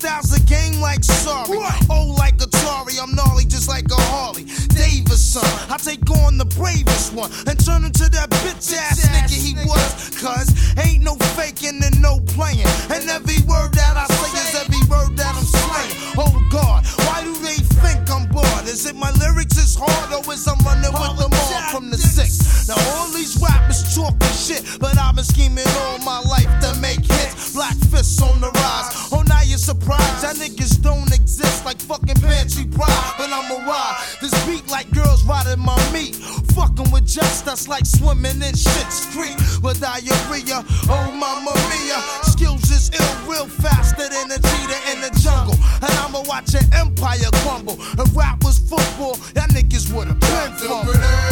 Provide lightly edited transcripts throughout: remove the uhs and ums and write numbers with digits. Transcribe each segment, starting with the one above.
style's a game like sorry. Oh, like Atari, I'm gnarly just like a Harley Davidson. I take on the bravest one and turn into that bitch ass nigga he was. Cause ain't no faking and no playing. And every word that I say is every word that I'm slaying. Oh God, why do they think I'm bored? Is it my lyrics is hard or is I'm running with them all from the six? Now all these rappers talking shit, but I've been scheming all my life to make hits. Black fists on the rise. Oh, now you're surprised that niggas don't exist like fucking pantry pride. But I'm a ride. This beat like girls riding my meat. Fucking with just us like swimming in shit's creek. With diarrhea, oh mamma mia. Skills is ill, real faster than a cheetah in the jungle. And I'ma watch an empire crumble. If rap was football, that niggas would've been from.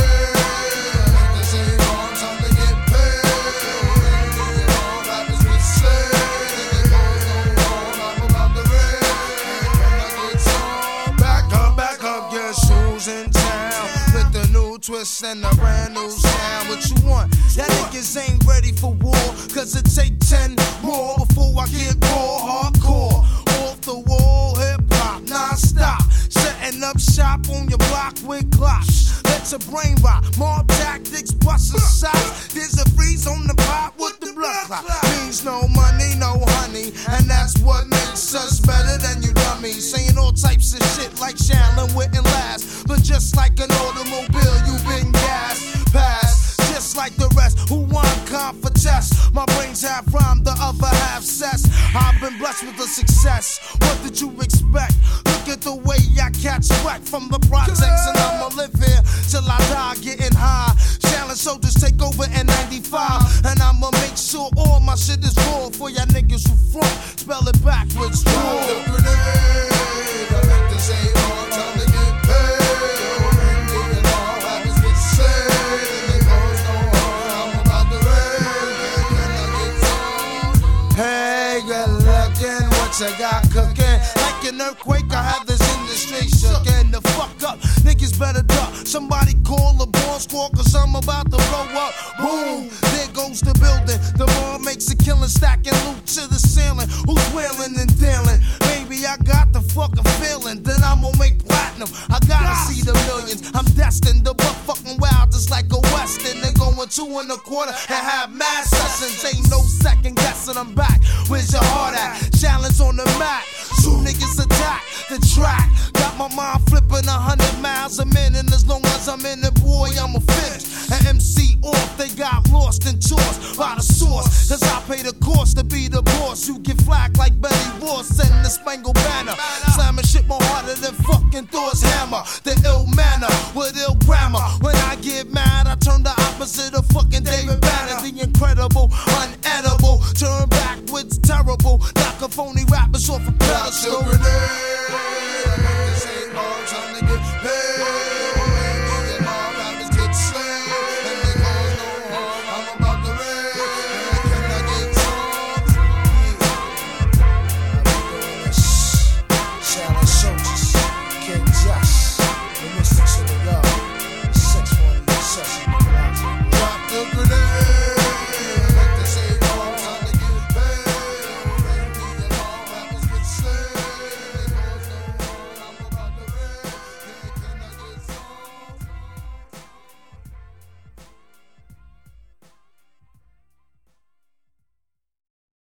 Twist and a brand new sound. What you want? That niggas ain't ready for war. Cause it take 10 more before I get raw hardcore. Off the wall, hip hop, non-stop. Setting up shop on your block with glocks. Let your brain rot. Mob tactics, busting shots. There's a freeze on the pot with the blood clot. Means no money, no honey. And that's what makes us better than you dummies. Saying all types of shit like Shannon wouldn't last. But just like an automobile, you've been gas past. Just like the rest who won contest. My brains half rhyme, the other half cess. I've been blessed with the success. What did you expect? Look at the way I catch wreck from the projects. And I'ma live here till I die getting high. Challenge soldiers take over in 95. And I'ma make sure all my shit is raw for y'all niggas who front. Spell it backwards, raw. I got cooking like an earthquake. I have this industry shookin'. The fuck up, niggas better duck. Somebody call the bomb squad, cause I'm about to blow up. Boom, there goes the building. The bomb makes a killing, stacking loot to the ceiling. Who's wailing and dealing? Maybe I got the fucking feeling. Then I'm gonna make platinum. I gotta see the millions. I'm destined to buck fucking wild, just like a western. They're going 2 1/4 and have mad sessions. Ain't no second guessing. I'm back. Where's your heart at? Challenge on the mat. 2 niggas attack the track. Got my mind flipping 100 miles a minute. And as long as I'm in it, boy, I'm a finish. An MC off, they got lost and tossed by the source. Cause I pay the cost to be the boss. You get flagged like Betty Ross, setting the Spangled Banner. Slamming shit more harder than fucking Thor's hammer. The ill manner with ill grammar. When I get mad, I turn the opposite of fucking David Banner. The incredible, unedible. Turn backwards, terrible. Knock a phony rappers off a pedestal.